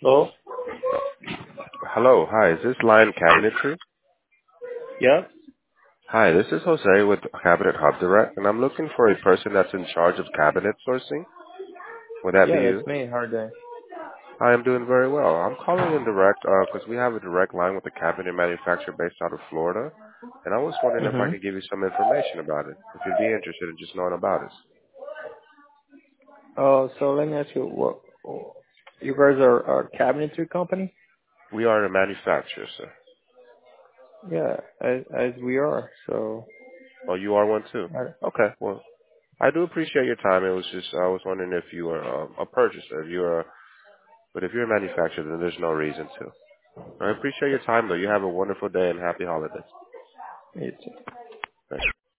Hello? Hello, hi, is this Lion Cabinetry? Yeah? Hi, this is Jose with Cabinet Hub Direct, and I'm looking for a person that's in charge of cabinet sourcing. Would that be Yeah, you? that's me. How are you doing? I am doing very well. I'm calling in direct because we have a direct line with a cabinet manufacturer based out of Florida, and I was wondering if I Mm-hmm. could give you some information about it, if you'd be interested in just knowing about us. So let me ask you, what, you guys are a cabinetry company? We are a manufacturer, sir. Yeah, as we are. So, Oh, you are one too? I, Okay, well, I do appreciate your time. It was just, I was wondering if you are a purchaser, but if you're a manufacturer, then there's no reason to. I appreciate your time, though. You have a wonderful day and happy holidays. it's